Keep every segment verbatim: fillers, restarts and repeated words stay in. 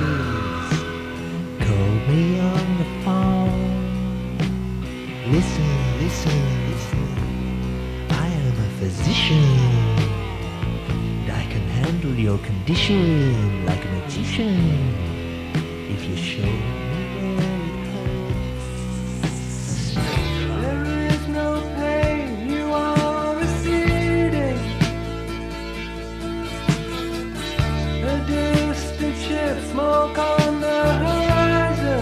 wishes. Call me on the phone. Listen, listen, listen. I am a physician. I can handle your condition like a magician. If you show me where it hurts. There is no pain you are receding. A distant ship, smoke on the horizon.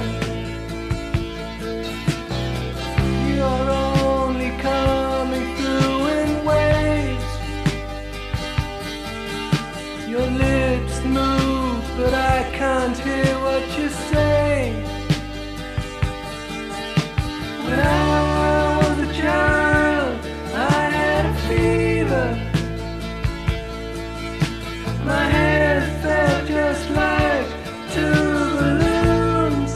You're only coming through in waves. Your lips move, but I can't hear what you say. When I was a child, I had a fever. My head felt just like two balloons.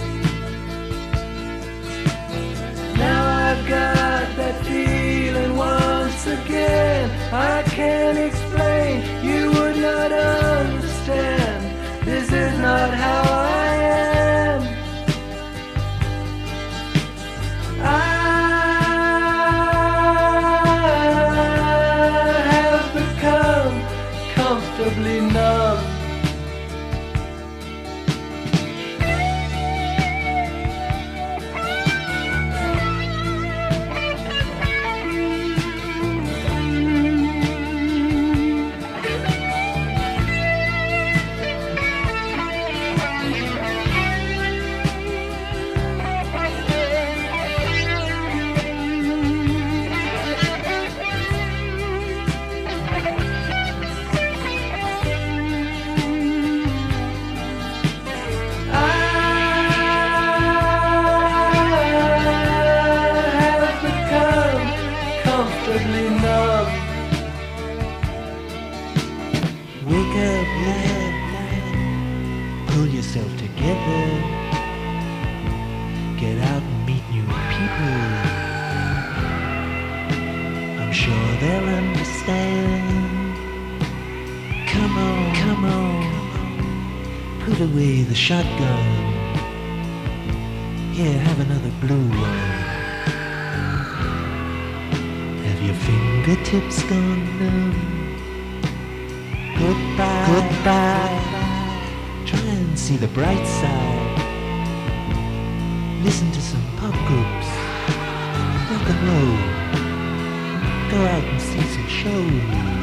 Now I've got that feeling once again. I can't explain, you would not understand. This is not how I am. I have become comfortably numb. Numb. Wake up, lad, lad. Pull yourself together. Get out and meet new people. I'm sure they'll understand. Come on, come on. Put away the shotgun. Here, have another blue one. Your fingertips gone numb. Goodbye, goodbye. Try and see the bright side. Listen to some pop groups. Rock and roll. Go out and see some shows.